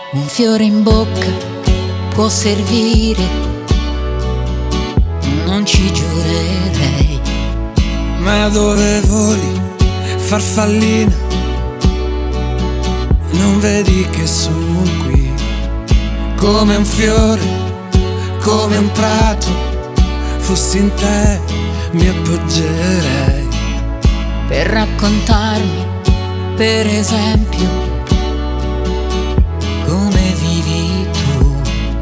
Un fiore in bocca può servire, non ci giurerei. Ma dove voli, farfallina? Non vedi che sono qui, come un fiore, come un prato. Fossi in te mi appoggerei per raccontarmi, per esempio, come vivi tu.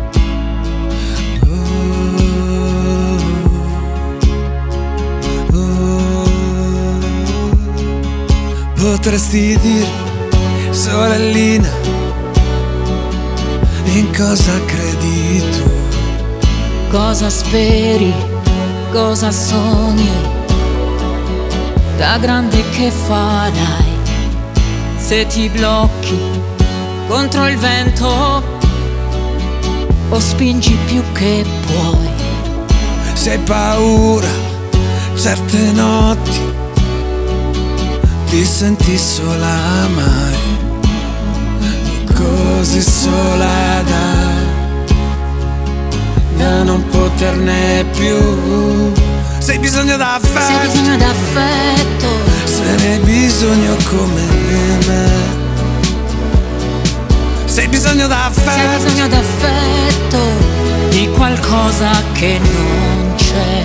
Potresti dirmi, sorellina, in cosa credi tu? Cosa speri, cosa sogni, da grande che farai? Se ti blocchi contro il vento o spingi più che puoi. Se hai paura certe notti, ti senti sola mai, così sola da non poterne più. Se hai bisogno d'affetto, se hai bisogno d'affetto, se ne hai bisogno come me. Se hai bisogno d'affetto, se hai bisogno d'affetto, di qualcosa che non c'è.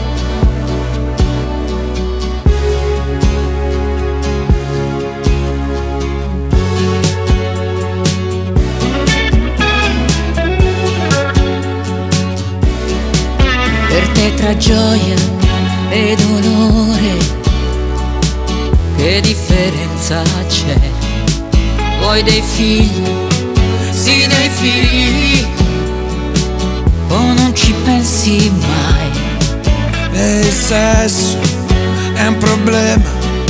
Per te tra gioia e dolore, che differenza c'è? Vuoi dei figli? Sì, dei figli, o non ci pensi mai? E il sesso è un problema,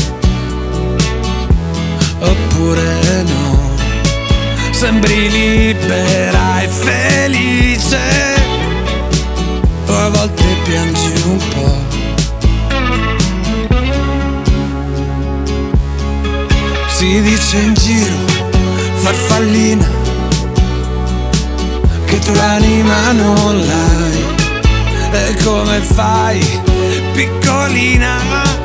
oppure no? Sembri libera e felice, o a volte piangi un po'. Si dice in giro, farfallina, che tu l'anima non l'hai. E come fai, piccolina,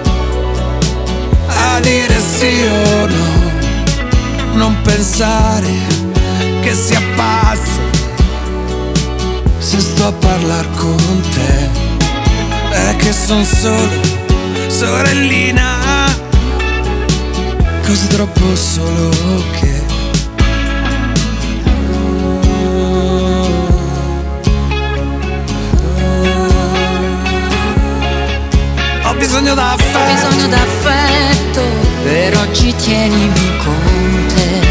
a dire sì o no? Non pensare che sia pazzo se sto a parlar con te. È che son solo, sorellina, così troppo solo che ho bisogno d'affetto. Ho bisogno d'affetto, per oggi tienimi con te.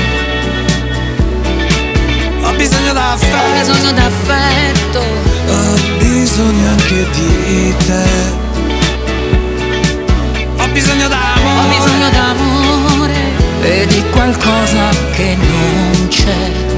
Ho bisogno d'affetto, ho bisogno d'affetto, ho bisogno anche di te. Ho bisogno d'amore, ho bisogno d'amore e di qualcosa che non c'è.